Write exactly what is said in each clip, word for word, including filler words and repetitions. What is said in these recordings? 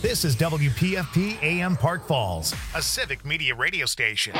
This is W P F P A M Park Falls, a civic media radio station.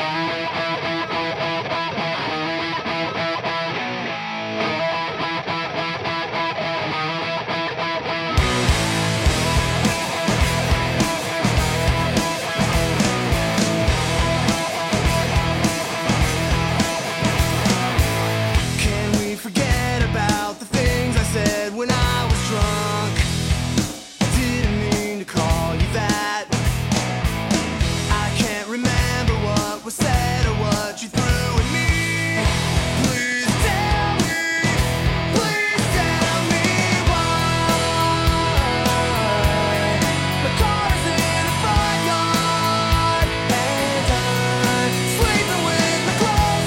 When I was drunk, I didn't mean to call you that. I can't remember what was said or what you threw at me. Please tell me, please tell me why. My car's in the front yard and I'm sleeping with my clothes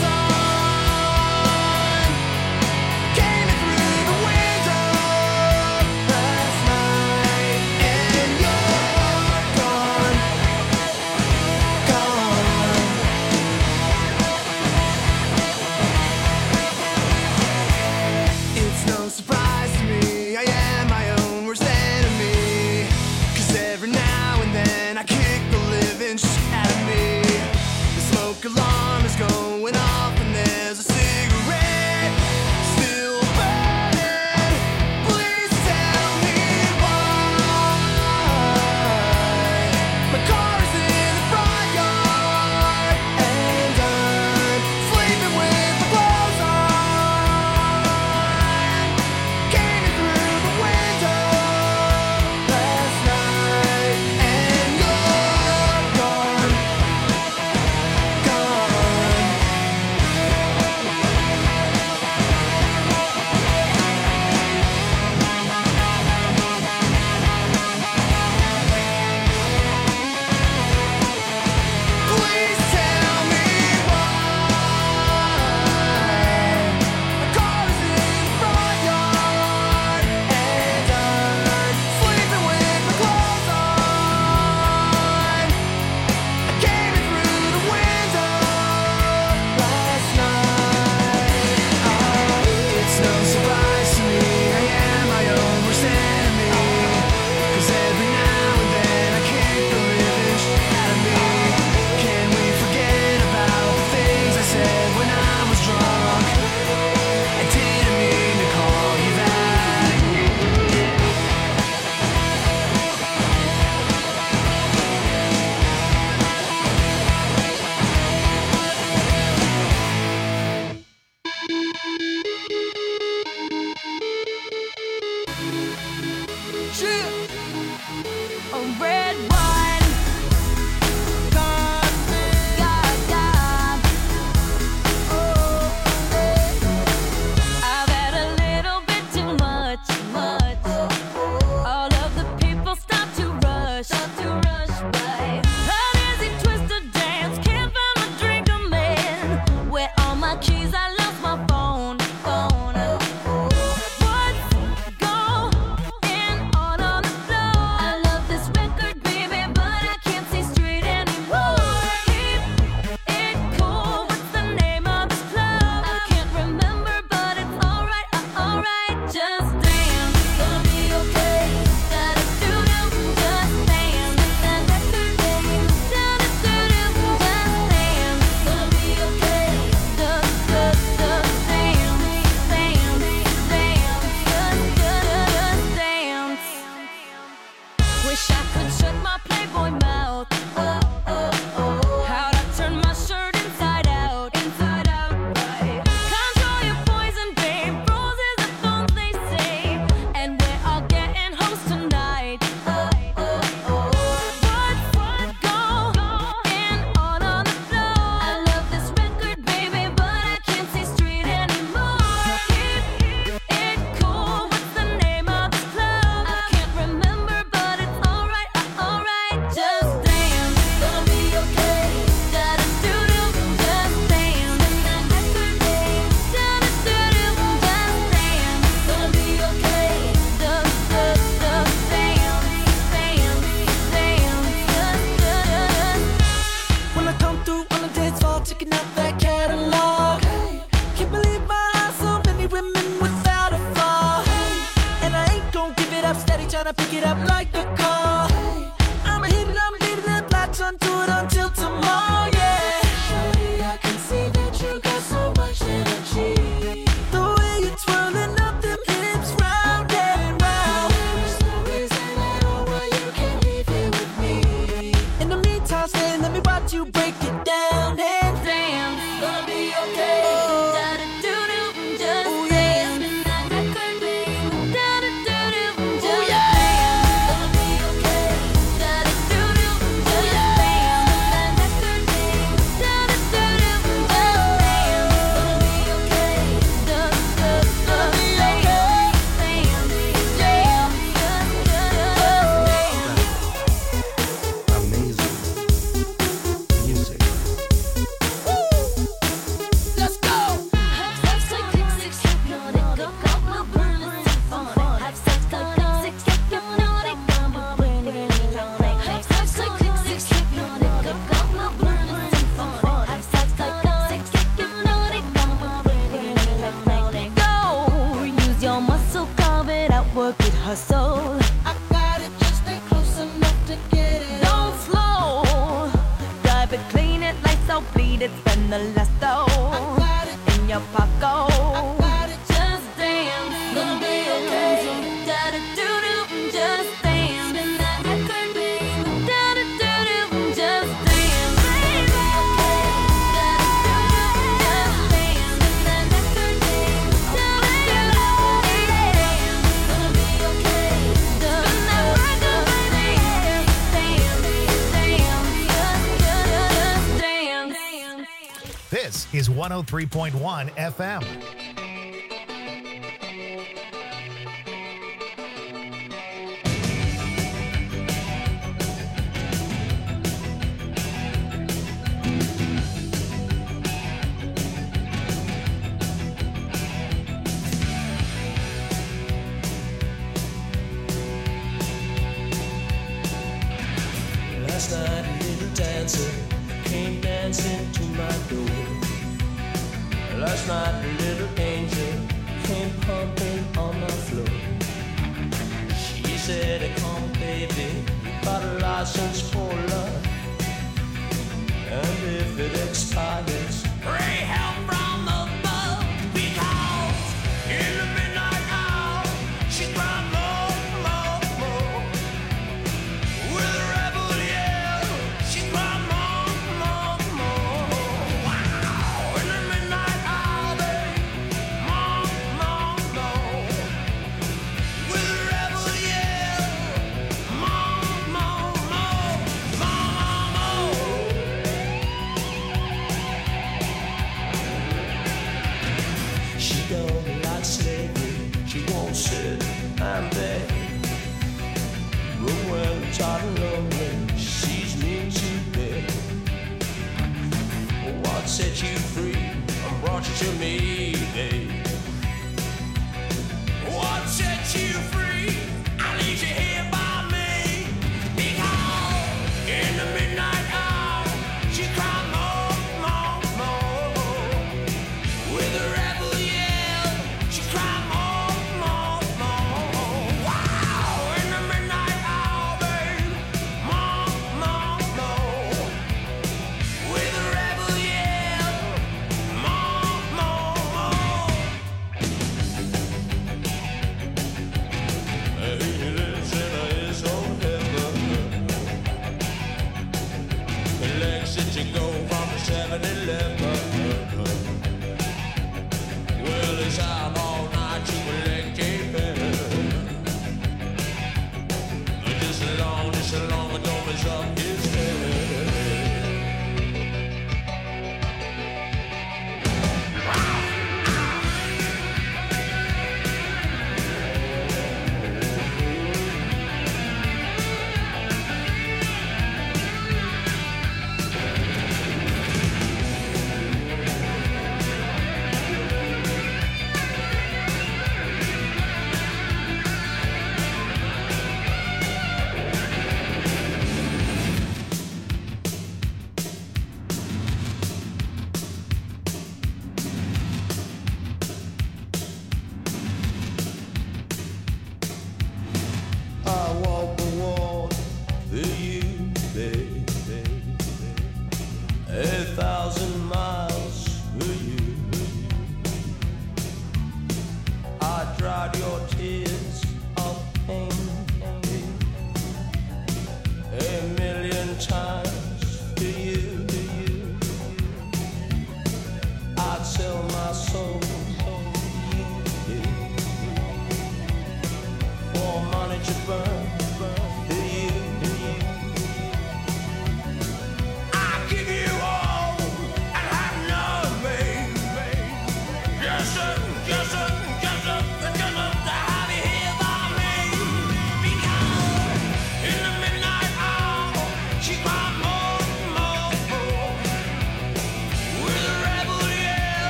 on. Came in through the window last night and you're gone, gone. It's no surprise to me, I am my own worst enemy. 'Cause every now and then I kick the living shit out of me. The smoke alarm is going off and there's a cigarette still burning. Please tell me why. My car's in the front yard and I'm sleeping with my clothes on. Came in through the window last night and you're gone, gone. Please tell me why. My car's in the front yard and I'm sleeping with my clothes on. I came in through the window last night. Oh, it's no surprise to me, I am my own worst enemy. 'Cause every now and then I kick the living shit out of me. Can we forget about the things I said when I was drunk? I didn't mean to call you that. Shit. A red wine. God, God, God. Oh, eh. I've had a little bit too much, much. All of the people stop to rush, stop to rush by. How does he twist a dance? Can't find my drink, I'm in. Where all my keys? I lost my phone, phone. What's going on on the floor? I love this record, baby, but I can't see straight anymore. Keep it cool. What's the name of this club? I can't remember, but it's alright, uh, alright. Just dance, gonna be okay. Da-da-doo-doo, just dance. Da-da-doo-doo, da-da-doo-doo, just dance. Gonna be okay. Just, just, just dance, dance, dance. Just, just, just dance. Wish I could shut my Playboy mouth. Oh, oh, oh. How'd I turn my shirt inside out, inside out, right? Control your poison, babe. Roses are thorns, they say. And we're all getting hoes tonight. Oh, oh, oh. What's going on on the floor? I love this record, baby, but I can't see straight anymore. Keep it cool. What's the name of this club? I can't remember, but it's alright, uh, alright. Just dance, gonna be okay. Da-da-doo-doo, just dance. Da-da-doo-doo, da-da-doo-doo, just dance. Gonna be okay. Just, just, just dance, dance, dance. Just, just. When I come through on the dance floor, checking out that catalog. Can't believe my eyes, so many women without a flaw. And I ain't gon' give it up, steady tryna pick it up like a car. gonna do it until tomorrow, yeah. Shawty, I can see that you got so much energy. The way you're twirling up them hips round and round. There's no reason at all why you can't leave here with me. In the meantime, stay, let me watch you break it down and dance. Gonna be okay. Oh. Da-da-doo-doo, just oh, yeah. dance. Da-da-doo-doo, da-da-doo-doo, just yeah. dance. Gonna be okay. Da-da-doo-doo, just dance. Da-da-doo-doo, da-da-doo-doo, just dance. Gonna be okay. Da-da-doo-doo, be okay. Dance, dance, just dance. Amazing music. Let's go. Have sex like six, six, hypnotic, go, go, go, burn it, fun. Have sex like six, six, hypnotic, go, go, burn it, fun. Have sex like six, six, hypnotic, go, go, go, burn it, fun. Have sex like six, six, hypnotic, go, go, burn it, go. Use your muscle, carve it out, work it, hustle. I got it, just stay close enough to get it. Don't slow, drive it, clean it, lights out, bleed it, spend the last dough Got it, in your pocket. got it. Just dance, gonna be okay. Da-da-doo-doo, just dance. Da-da-doo-doo, just dance. Da-da-doo-doo, just dance. Da-da-doo-doo, gonna be okay. Spin that record, dance, dance, dance, just dance. This is one oh three point one F M. Last night a little dancer came dancing to my door. Last night a little angel came pumping on my floor. She said, come baby, you got a license for love. And if it expires, pray help from above. Because in the midnight hour, she cried more, more, more. With a rebel yell, she cried more, more, more. Wow! In the midnight hour, babe, more, more, more. With a rebel yell, more, more, more, more, more. She don't like slavery, she won't sit and beg. But when I'm tired and lonely, she sees me to bed. What set you free and brought you to me, babe? What set you free? I leave you here by me. Because in the midnight hour, she cried more, more, more. With a rebel yell, she cried more, more, more. Wow! In the midnight hour, babe, more, more, more. With a rebel yell, more, more, more. He lives in his own heaven. He likes it to go from the seven eleven. Well, he's out all night to collect a pen. Just as long, just as long as don't mess up his head.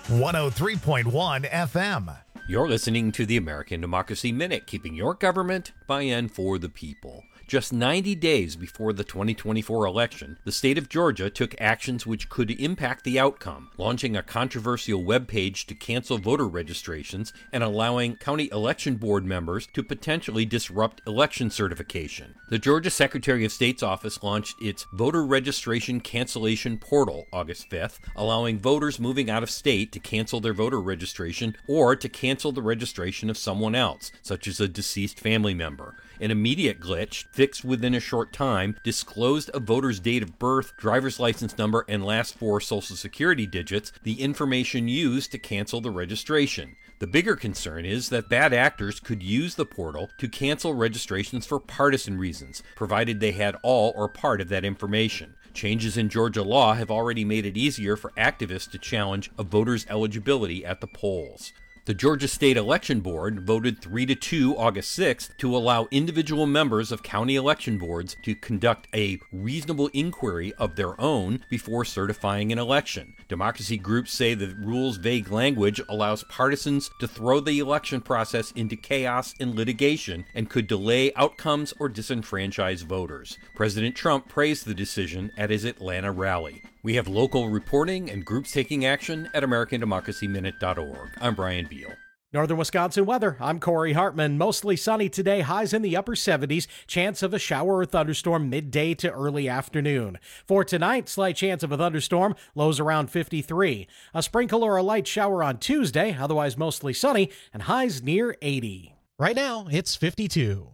one oh three point one F M. You're listening to the American Democracy Minute, keeping your government by and for the people. Just ninety days before the twenty twenty-four election, the state of Georgia took actions which could impact the outcome, launching a controversial webpage to cancel voter registrations and allowing county election board members to potentially disrupt election certification. The Georgia Secretary of State's office launched its voter registration cancellation portal August fifth, allowing voters moving out of state to cancel their voter registration or to cancel the registration of someone else, such as a deceased family member. An immediate glitch, fixed within a short time, disclosed a voter's date of birth, driver's license number, and last four social security digits, the information used to cancel the registration. The bigger concern is that bad actors could use the portal to cancel registrations for partisan reasons, provided they had all or part of that information. Changes in Georgia law have already made it easier for activists to challenge a voter's eligibility at the polls. The Georgia State Election Board voted three to two August sixth to allow individual members of county election boards to conduct a reasonable inquiry of their own before certifying an election. Democracy groups say the rule's vague language allows partisans to throw the election process into chaos and litigation and could delay outcomes or disenfranchise voters. President Trump praised the decision at his Atlanta rally. We have local reporting and groups taking action at American Democracy Minute dot org. I'm Brian Beal. Northern Wisconsin weather. I'm Corey Hartman. Mostly sunny today, highs in the upper seventies. Chance of a shower or thunderstorm midday to early afternoon. For tonight, slight chance of a thunderstorm, lows around fifty-three. A sprinkle or a light shower on Tuesday, otherwise mostly sunny, and highs near eighty. Right now, it's fifty-two.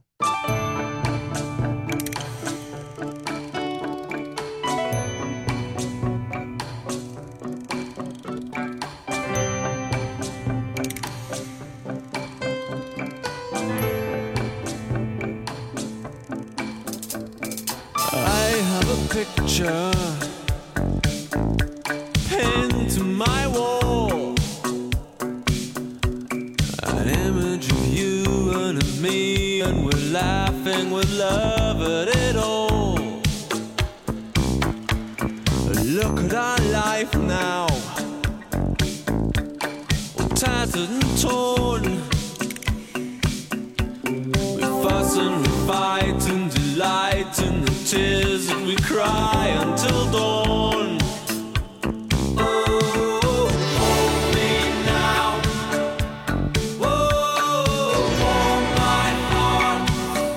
Picture pinned to my wall, an image of you and of me, and we're laughing with love at it all. Look at our life now, all tattered and torn. We fuss and we fight and delight in the tears that we cry until dawn. Oh, hold me now. Oh, warm my heart.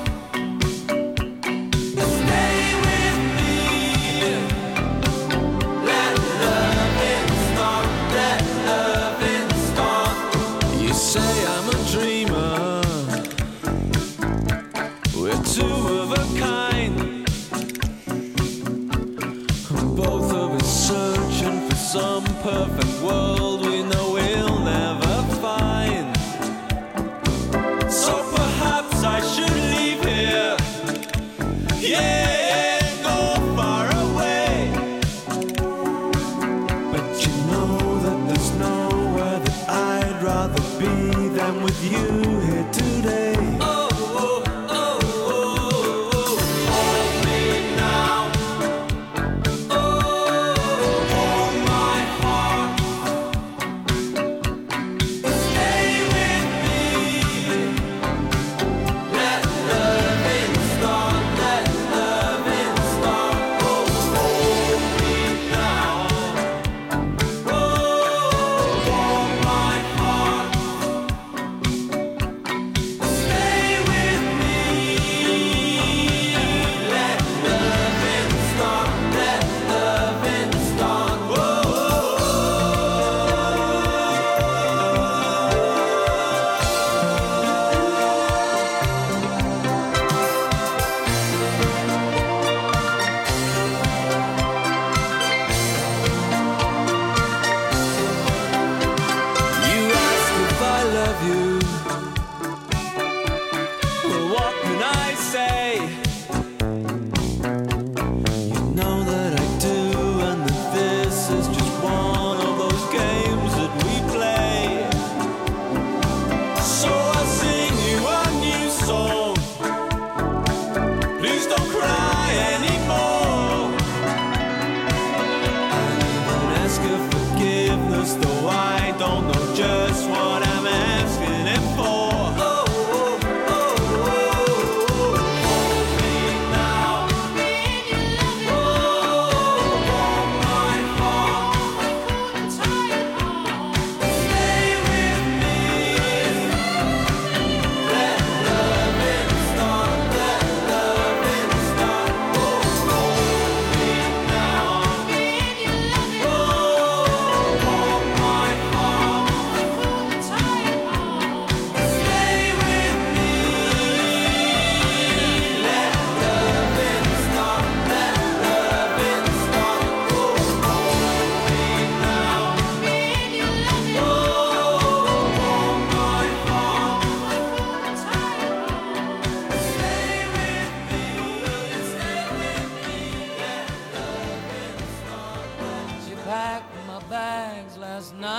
Stay with me. Let loving start. Let loving start. You say I'm a dreamer. We're two of a kind. Both of us searching for some perfect world we know we'll never find. So perhaps I should leave here, yeah, go far away. But you know that there's nowhere that I'd rather be than with you here today. Oh, oh, oh, oh, oh, hold me now.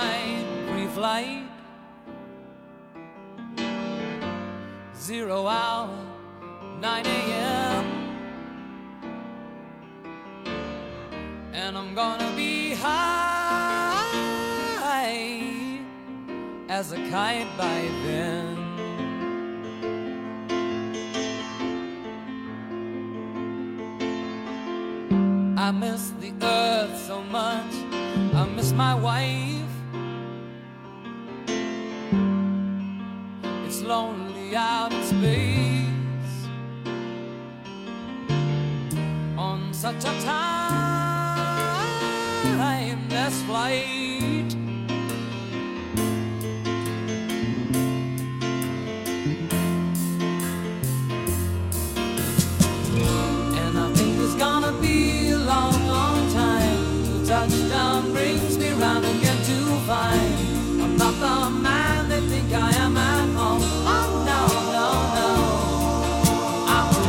night, pre-flight, zero hour, nine a.m. And I'm gonna be high as a kite by then. I miss the earth so much, I miss my wife. It's lonely out in space on such a timeless flight. And I think it's gonna be a long, long time till touchdown brings me round again to find I'm not the man they think I am at home. Oh no, no, no, I'm a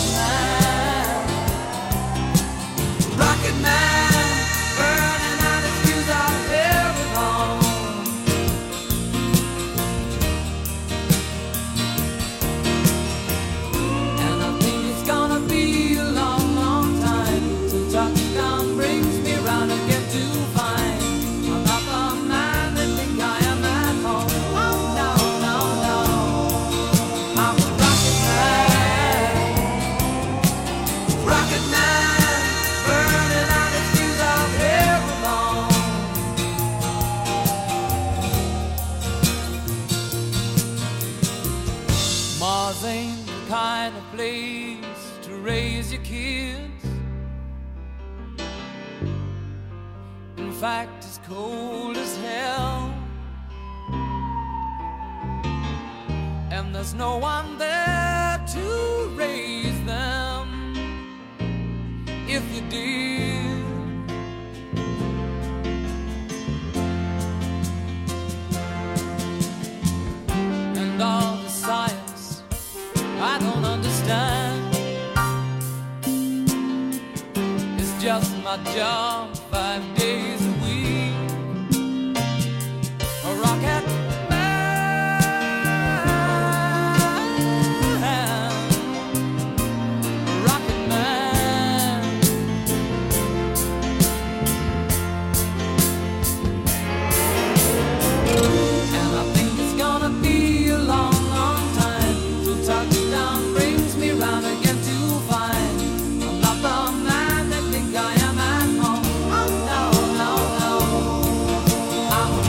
rocket man, rocket man, burning out his fuse out here alone. And I think it's gonna be a long, long time till touchdown brings me round again to find I'm not the man they think I am at home. Oh no, no, no, I'm a rocket man, rocket man, burning out his fuse out here alone. Mars ain't the kind of place to raise your kids. In fact, it's cold as hell, and there's no one there to raise them if you did. And all the science I don't understand, it's just my job five days a week. A rocket man, a rocket man. And I think it's gonna be a long, long time till touchdown brings me round again to find I'm not the man they think I am at home. Oh no, no, no, I'm a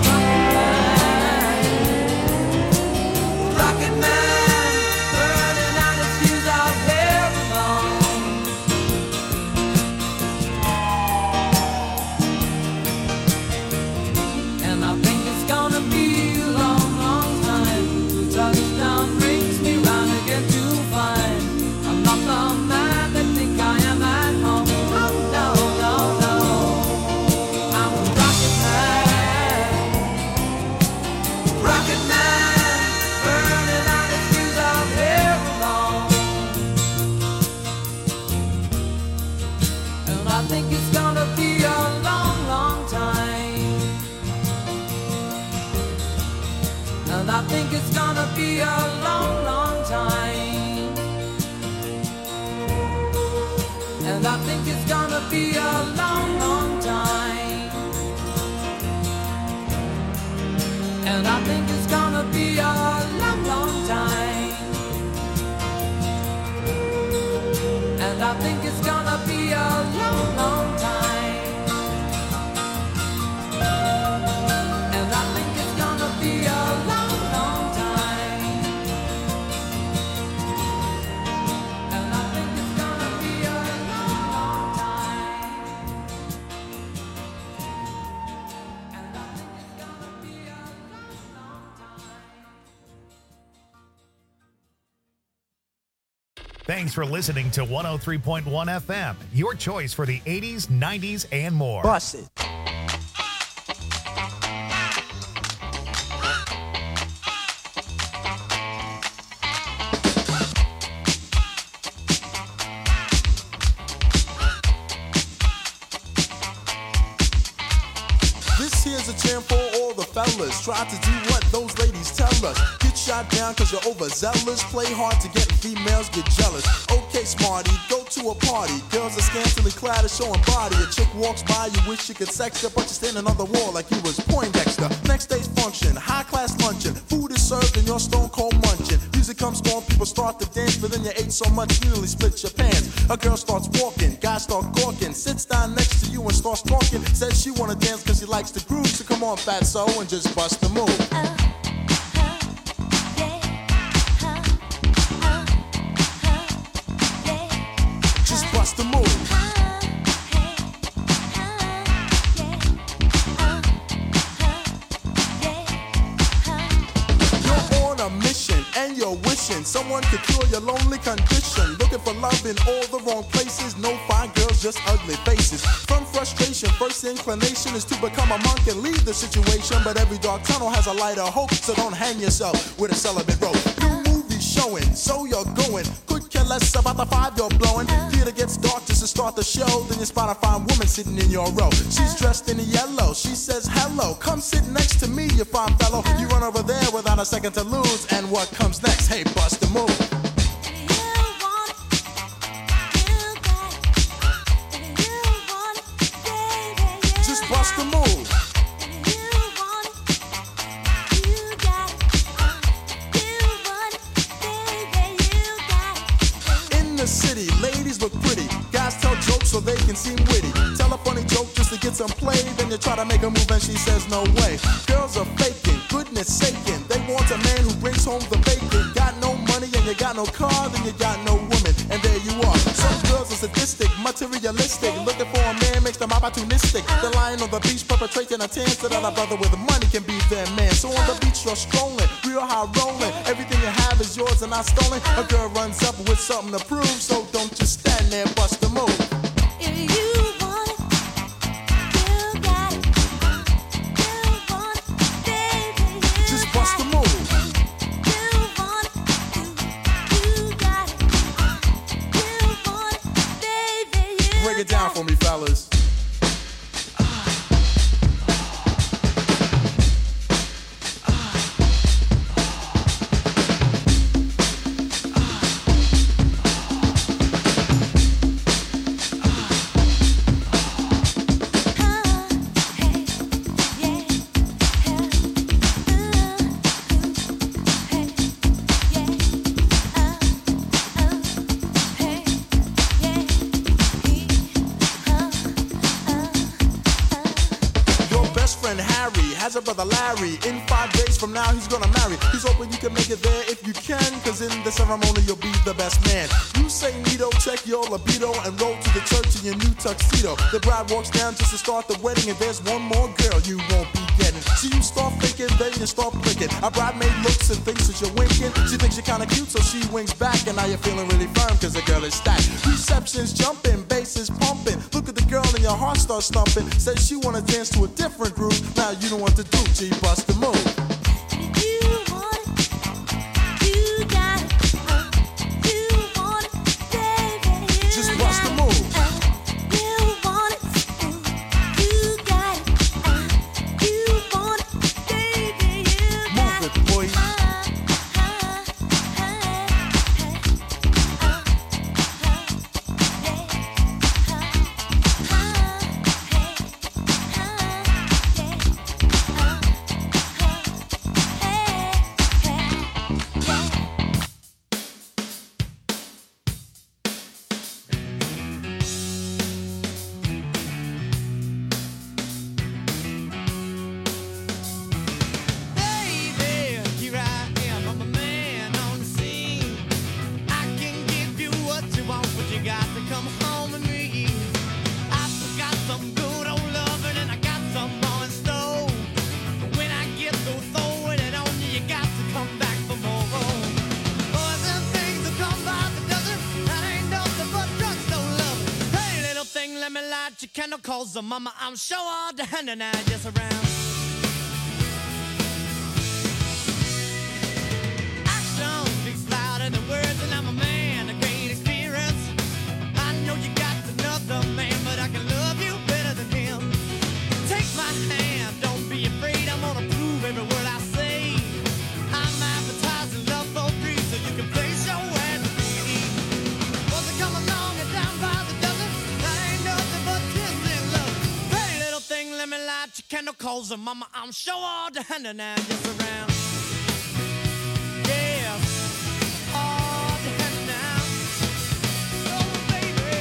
rocket man, rocket man, burning out his fuse out here alone. And I think it's gonna be a long, long time till touchdown brings me round again to find I'm not the man they think I am at home. Oh no, no, no, I'm a rocket man, rocket man, burning out his fuse out here alone. And I think it's gonna be a long, long time. And I think it's gonna be a long, long time. And I think it's gonna be a long, long time. And I think it's gonna be a long, long time. And I think it's gonna be a long, long time. And I think it's gonna be a long, long time. And I think it's gonna be a long, long time. And I think it's gonna be a long, long time. Thanks for listening to one oh three point one F M, your choice for the eighties, nineties, and more. Bust it. This here's a jam for all the fellas try to do what those ladies tell us. Get shot down cause you're overzealous. Play hard to get females get jealous. Okay, smarty, go to a party. Girls are scantily clad and showing body. A chick walks by, you wish you could sex her, but you're standing on the wall like you was Poindexter. Next day's function, high class luncheon. Food is served and you're stone cold munching. Music comes on, people start to dance, but then you ate so much you nearly split your pants. A girl starts walking, guys start gawking, sits down next to you and starts talking. Says she wanna dance cause she likes the groove, so come on fatso and just bust the move. Just bust the move. And you're wishing someone could cure your lonely condition. Looking for love in all the wrong places. No fine girls, just ugly faces. From frustration, first inclination is to become a monk and leave the situation. But every dark tunnel has a light of hope, so don't hang yourself with a celibate rope. New movie showing, so you're going. Could care less about the five you're blowing. Theater gets dark just to start the show. Then you spot a fine woman sitting in your row. She's dressed in yellow, she says hello. Come sit next to me, you fine fellow. You run over there without a second to lose. And what comes next? Hey, bust the move. Just bust the move. In the city, ladies look pretty. Guys tell jokes so they can seem witty. Tell a funny joke just to get some play. Then you try to make a move and she says no way. Girls are faking, goodness saking. They want a man who brings home the bacon. Got no money and you got no car, then you got no woman. And there you are. Some girls are sadistic, materialistic. Looking for a man makes them opportunistic. They're lying on the beach perpetrating a tan so that a brother with money can be their man. So on the beach you're strolling, real high rolling. Everything you have is yours and not stolen. A girl runs up with something to prove, so don't just stand there, bust the move. Break it down for me, fellas. Has a brother Larry. In five days from now he's gonna marry. He's hoping you can make it there if you can, cause in the ceremony you'll be the best man. You say neato, check your libido, and roll to the church in your new tuxedo. The bride walks down just to start the wedding, and there's one more girl you won't be getting. So you start thinking, then you start blinking. A bridesmaid looks and thinks that you're winking. She thinks you're kinda cute, so she winks back, and now you're feeling really firm cause the girl is stacked. Reception's jumping, bass is pumping. Look at the girl and your heart starts thumping. Says she wanna dance to a different groove. Now you don't want to do, G, bust the move. Just bust the move. Move it, boy. Cause the mama, I'm sure all the hand and I just around. Action speaks louder than words, and I'm a man of great experience. I know you got another man, but I can love you better than him. Take my hand, don't be afraid, I'm gonna prove calls her mama. I'm sure all the hand and now just around. Yeah, all the hand now. Oh, baby.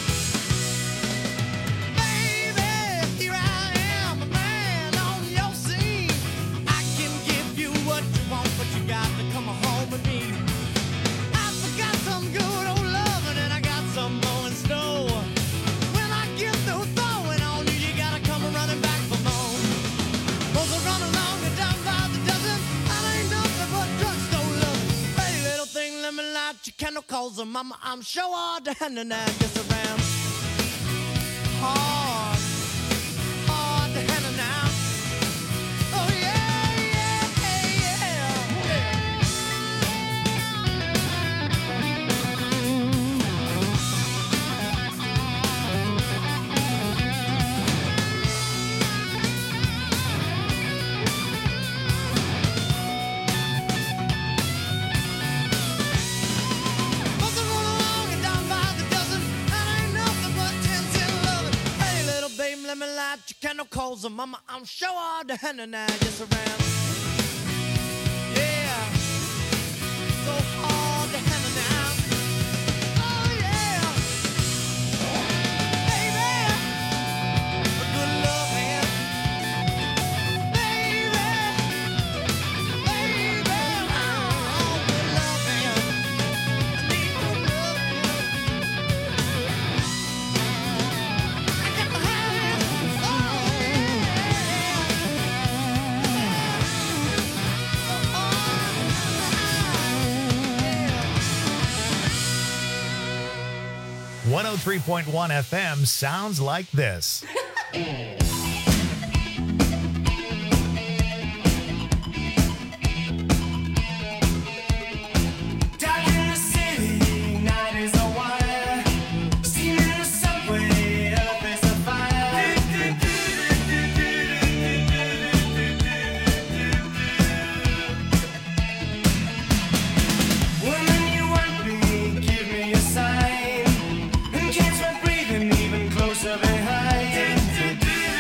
Baby, here I am, a man on your scene. I can give you what you want, but you got to come home with me. I forgot some good old loving and I got some more in store. When I get through throwing on you, you gotta come running back for more. Those are running along and down by the dozen. I ain't nothing but drugstore loving. Hey, little thing, let me light your candle, calls her mama. I'm sure all the hand and I gets around. Hard, hard the hand and now. Oh yeah, yeah, yeah, yeah. Must have run along and down by the dozen. That ain't nothing but ten, ten loving. Hey, little baby, let me light your candle, calls her mama. I'm sure all the hand and I just around. Yeah, so hard to handle now. Oh yeah, baby, a good loving, baby, baby, oh, good loving. I need good loving. I got to have it. Oh one oh three point one F M sounds like this. Dark in the city, night is a wire. Steam in the subway, earth is a fire. Woman, you want me, give me a sign. And catch my breathing even closer behind.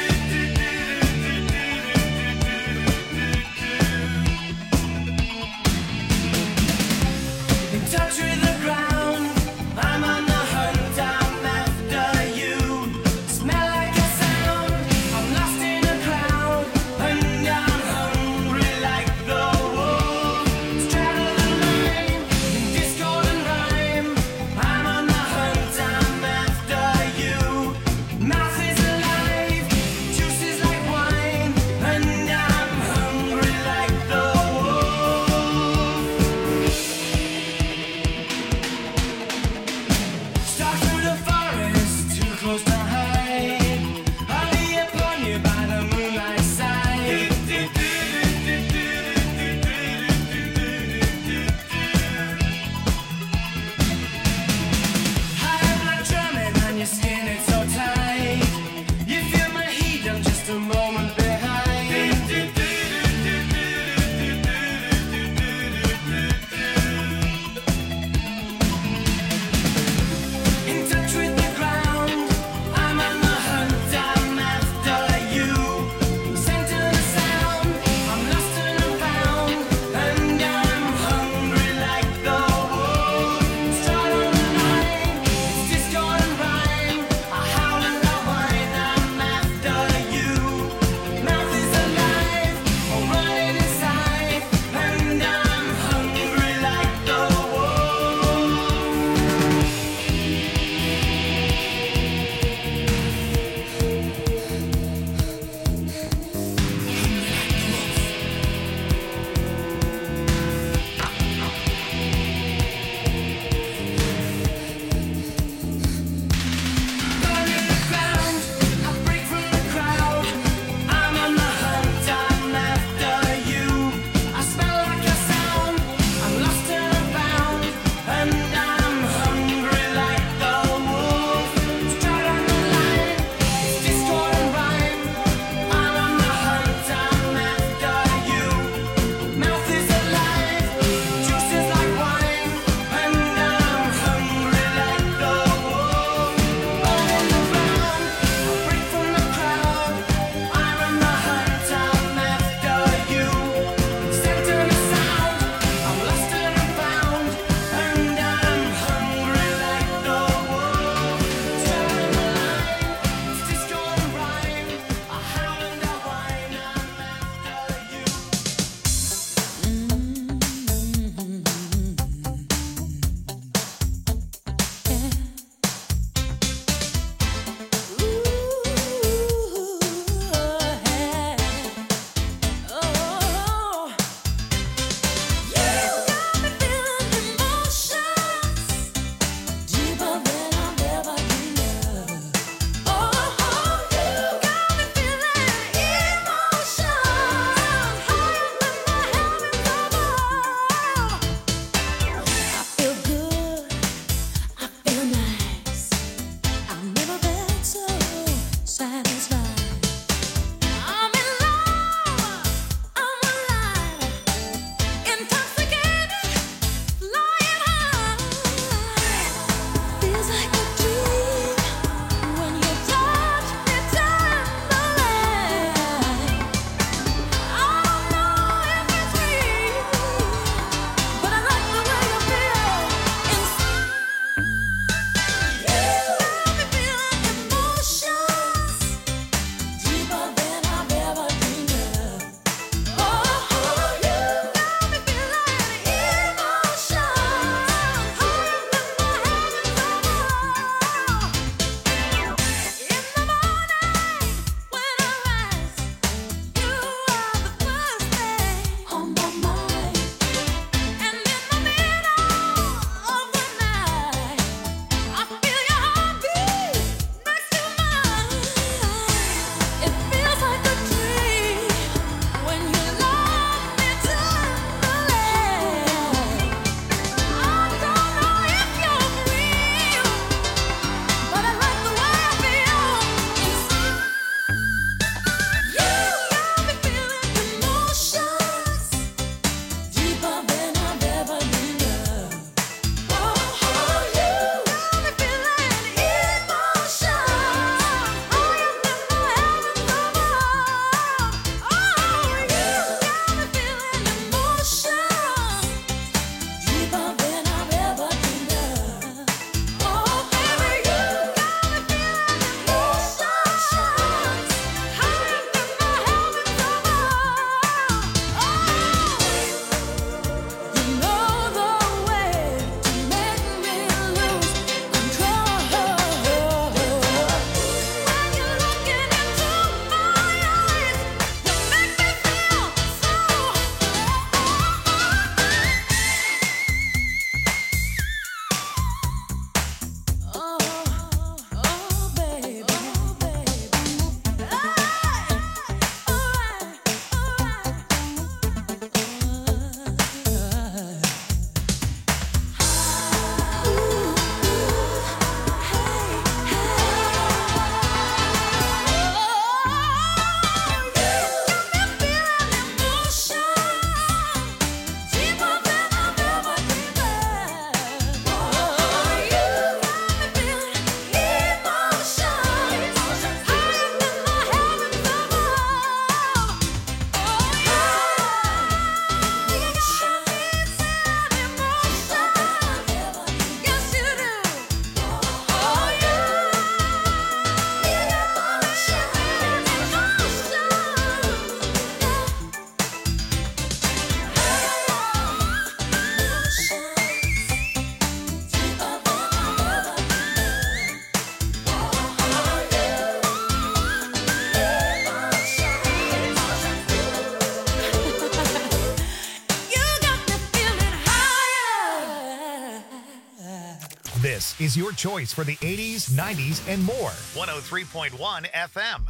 This is your choice for the eighties, nineties, and more. one oh three point one F M.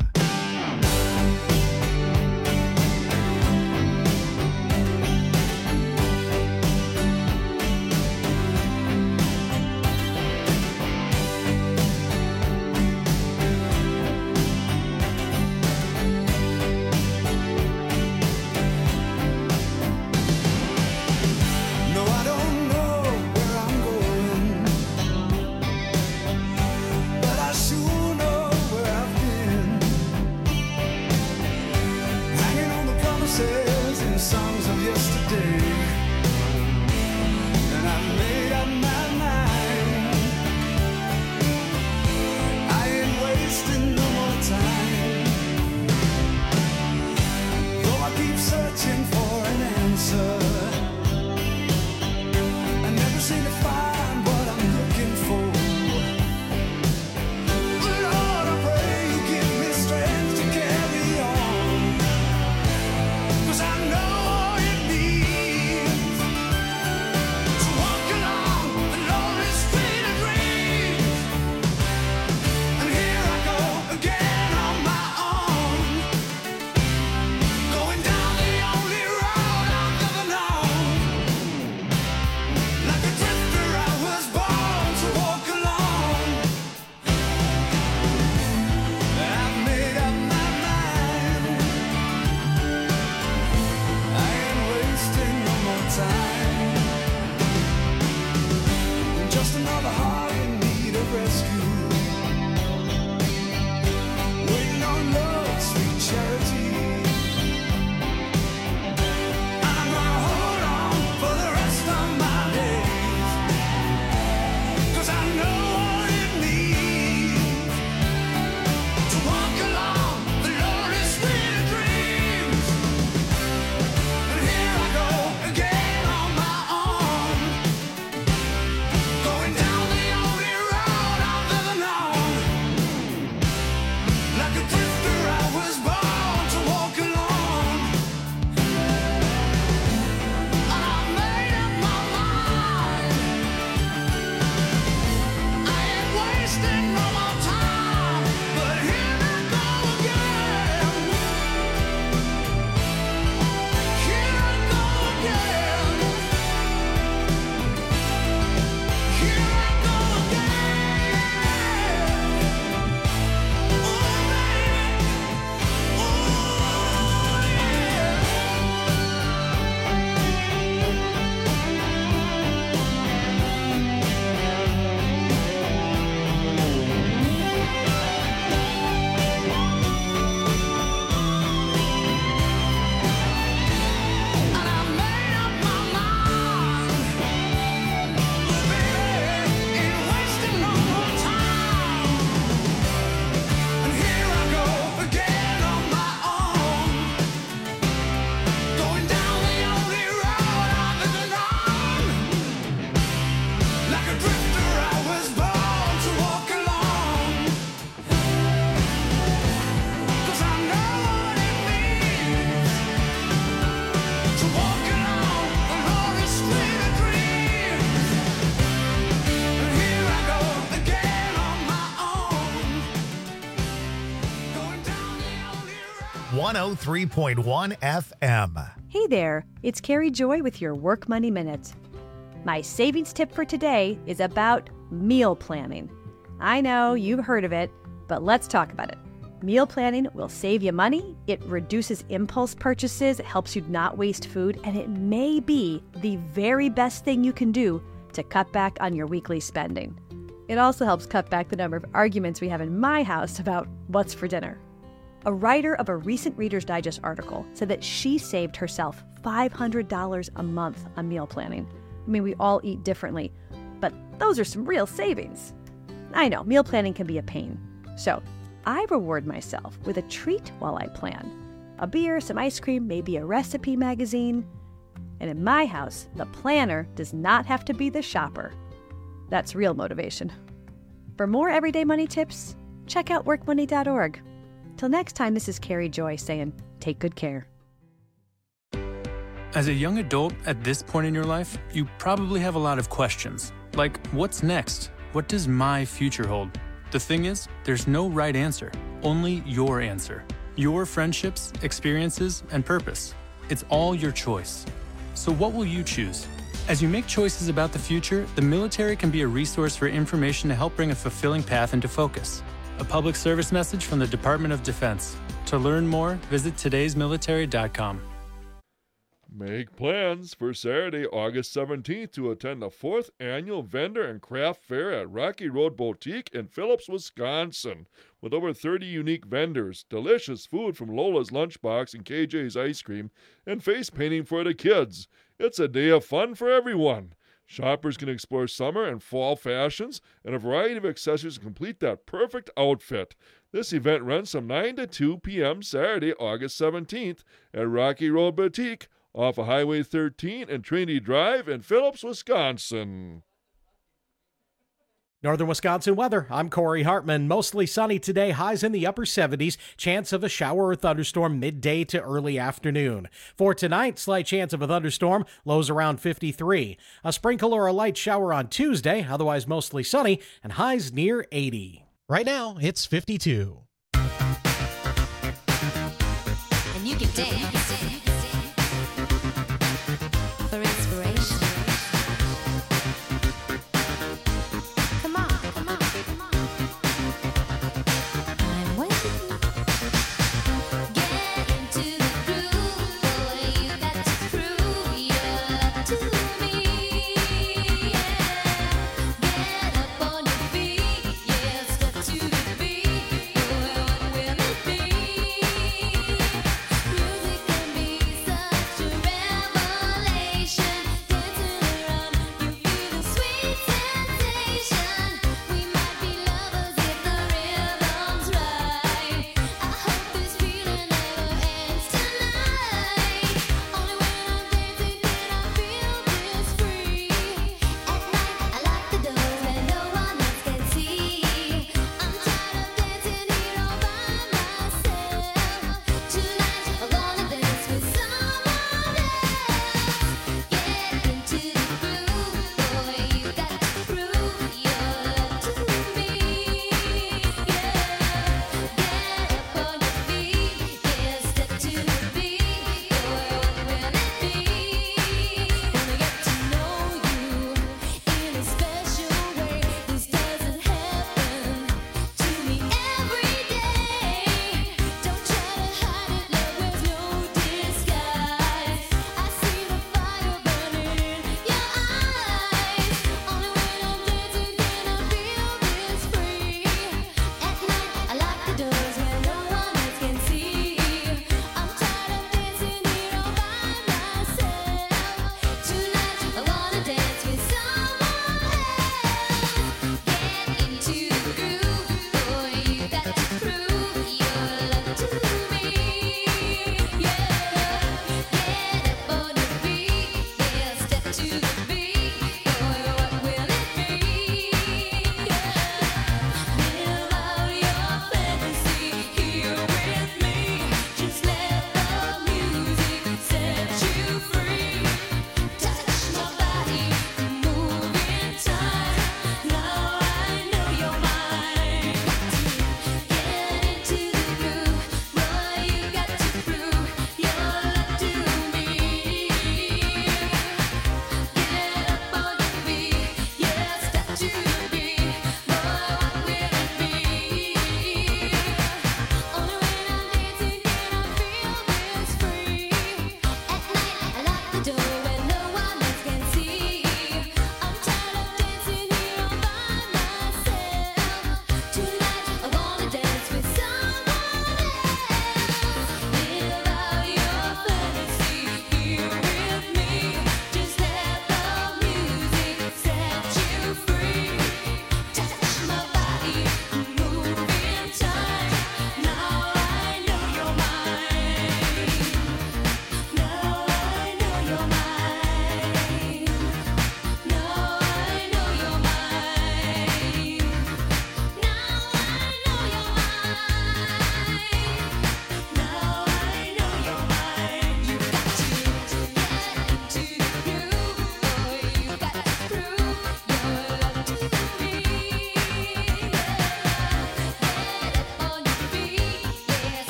No, I don't know where I'm going, but I sure know where I've been. Hanging on the promises and songs of yesterday, and I made up my mind. I ain't wasting no more time. Though I keep searching for an answer, I never seem to find what I'm looking for. But Lord, I pray you give me strength to carry on, 'cause I know all it means to walk along the lonely street of dreams. And here I go again on my own, going down the only road I've ever known. Like a drifter, I was born to walk alone. I've made up my mind. I ain't wasting no more time. Just another heart in need of rescue, waiting on love's sweet charity. I'm gonna hold on for the rest of my days, 'cause I know what it means to walk along the lonely street of dreams. And here I go again on my own, going down the only road I've ever known. Like a drifter, I was born to walk alone. I made up my mind. I ain't wasting no more time. But here I go again. Here I go again. Here I go again. Oh, baby. Oh, yeah. And I made up my mind. Oh, baby, ain't wasting no more time. And here I go again on my own, going down the only road I've ever known. Like a drifter, I was born to walk alone. 'Cause I know what it means to walk along the lonely street of dreams. And here I go again on my own, going down the only road. one oh three point one F M. Hey there, it's Carrie Joy with your Work Money Minute. My savings tip for today is about meal planning. I know you've heard of it, but let's talk about it. Meal planning will save you money, it reduces impulse purchases, it helps you not waste food, and it may be the very best thing you can do to cut back on your weekly spending. It also helps cut back the number of arguments we have in my house about what's for dinner. A writer of a recent Reader's Digest article said that she saved herself five hundred dollars a month on meal planning. I mean, we all eat differently, but those are some real savings. I know, meal planning can be a pain. So I reward myself with a treat while I plan. A beer, some ice cream, maybe a recipe magazine. And in my house, the planner does not have to be the shopper. That's real motivation. For more everyday money tips, check out work money dot org. Till next time, this is Carrie Joy saying, take good care. As a young adult at this point in your life, you probably have a lot of questions. Like, what's next? What does my future hold? The thing is, there's no right answer, only your answer. Your friendships, experiences, and purpose. It's all your choice. So what will you choose? As you make choices about the future, the military can be a resource for information to help bring a fulfilling path into focus. A public service message from the Department of Defense. To learn more, visit todays military dot com. Make plans for Saturday, August seventeenth to attend the fourth annual Vendor and Craft Fair at Rocky Road Boutique in Phillips, Wisconsin. With over thirty unique vendors, delicious food from Lola's Lunchbox and K J's Ice Cream, and face painting for the kids. It's a day of fun for everyone. Shoppers can explore summer and fall fashions and a variety of accessories to complete that perfect outfit. This event runs from nine to two p.m. Saturday, August seventeenth at Rocky Road Boutique off of Highway thirteen and Trinity Drive in Phillips, Wisconsin. Northern Wisconsin weather. I'm Corey Hartman. Mostly sunny today, highs in the upper seventies. Chance of a shower or thunderstorm midday to early afternoon. For tonight, slight chance of a thunderstorm, lows around fifty-three. A sprinkle or a light shower on Tuesday, otherwise mostly sunny, and highs near eighty. Right now, it's fifty-two. And you can dance for inspiration. Come on, come on, come on. I'm waiting. Get into the groove, boy. You got to prove your love to me. Yeah. Get up on your feet, yeah. Step to the beat, boy. What will it be? Music.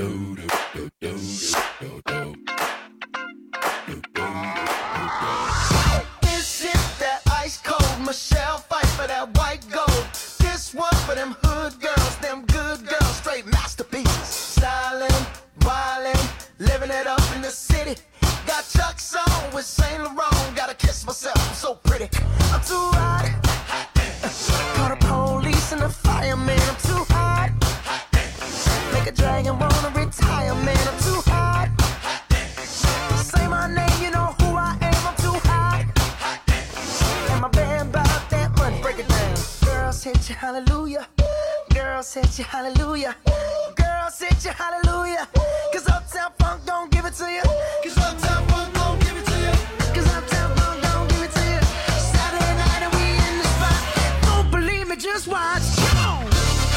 This is that ice cold Michelle fight for that white gold. This one for them hood girls, them good girls, straight masterpieces. Stylin', wildin', living it up in the city. Got Chuck's on with Saint Laurent. Gotta kiss myself, I'm so pretty. I'm too hot. Call the police and the fireman. I'm too hot. Make a dragon wanna retire, man. I'm too hot. Say my name, you know who I am. I'm too hot. And my band bought that money. Break it down. Girls hit you, hallelujah. Girls hit you, hallelujah. Girls hit you, hallelujah. Cause Uptown Funk don't give it to you. Cause Uptown Funk don't give it to you. Cause Uptown Funk don't give it to you. Saturday night and we in the spot. Don't believe me, just watch. Come on.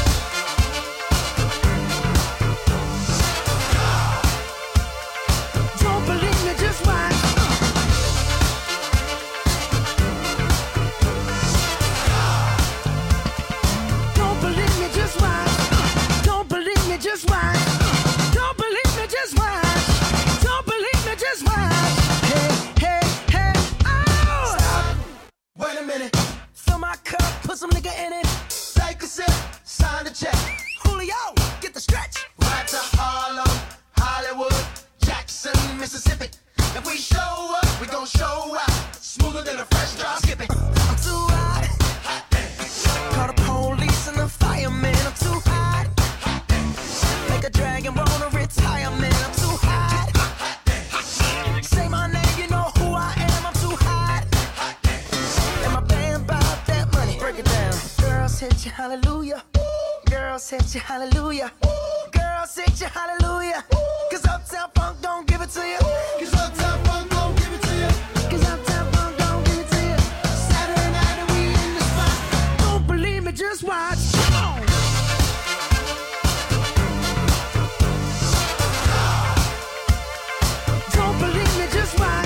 Don't believe me, just watch. Don't believe me, just watch. Don't believe me, just watch. Don't believe me, just watch. Don't believe me, just watch. Hey, hey, hey, oh! Stop. Wait a minute. Fill my cup, put some nigga in it. Take a sip, sign the check. Julio, get the stretch. Right to Harlem, Hollywood, Jackson, Mississippi. If we show up, we gon' show out. Smoother than a fresh drop. Skip it. I'm too hot. Call the police and the fireman. I'm too hot. Make a dragon wanna retire, man. I'm too hot. Say my name, you know who I am. I'm too hot. And my band bought that money. Break it down. Girls hit you, hallelujah. Girls hit you, hallelujah. Girls hit you, hallelujah. Cause Uptown Funk don't give it to you. Cause Uptown Funk don't give it to you. Cause Uptown Funk don't give it to you. Saturday night and we in the spot. Don't believe me, just watch. Come on. Don't believe me, just watch.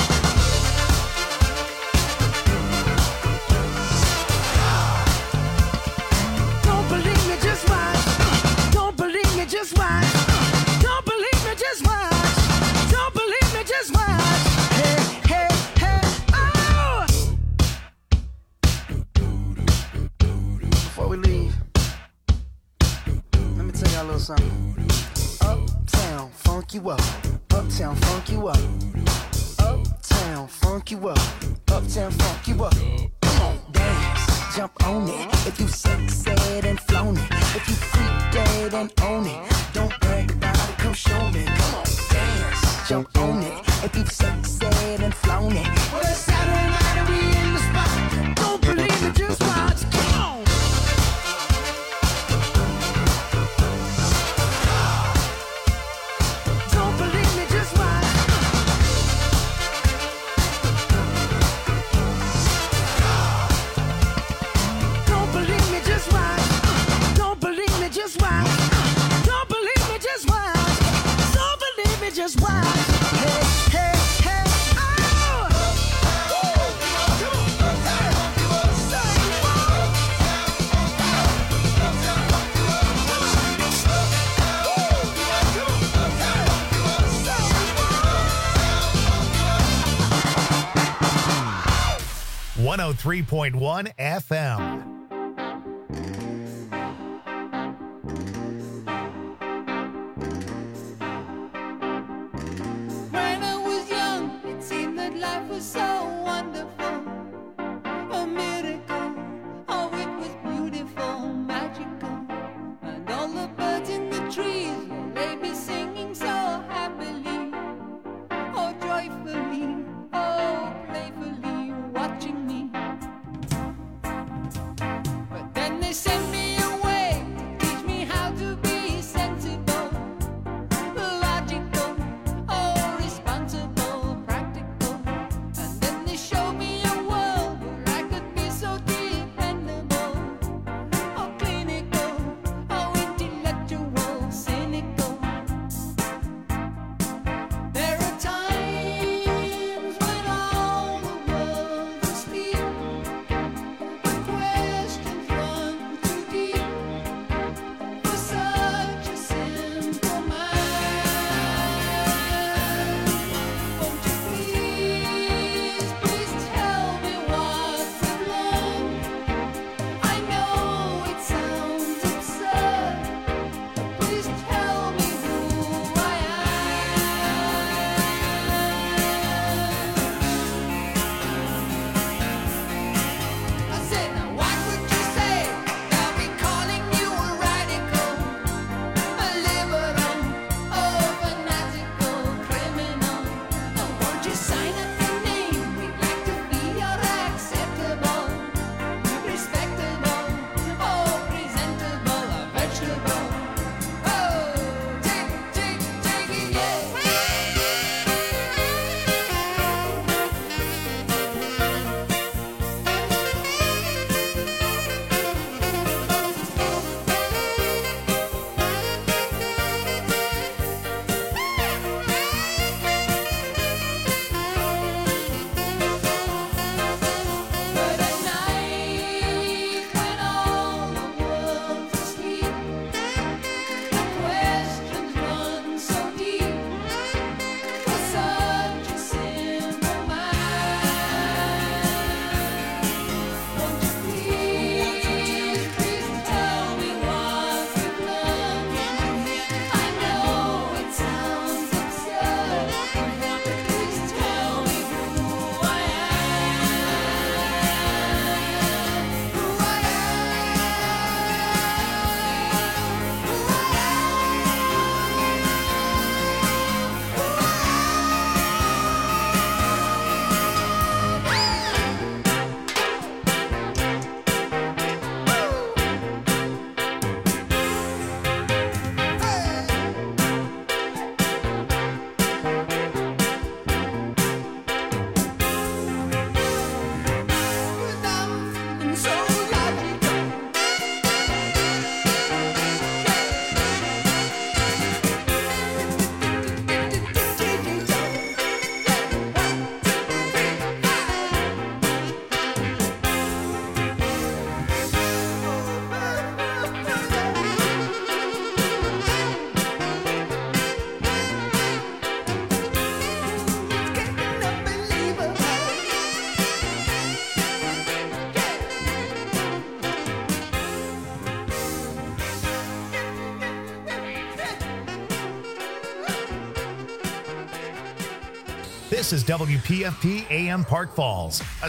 Don't believe me, just watch. Don't believe me, just watch. Don't believe me, just watch. Don't believe me, just watch. Hey, hey, hey, oh! Before we leave, let me tell y'all a little something. Uptown, funk you up. Uptown, funk you up. Uptown, funk you up. Uptown, funk you up. Come on, dance, jump on it. If you sexed and flown it. If you freak dead and own it. Don't brag about it, come show me. Come on, dance, jump on it. If you sexed and flown it. Well, it's Saturday night and we in the spot. Don't believe it, just watch. Come on. Don't believe me, just watch. Don't believe me, just watch. Don't believe me, just watch. Don't believe me, just watch. Don't believe me, just watch. Hey, hey, hey, oh! one oh three point one F M. When I was young, it seemed that life was so wonderful, a miracle. Oh, it was beautiful, magical, and all the birds in the trees they be singing so happily, oh joyfully, oh playfully, watching me. This is W P F P A M Park Falls, a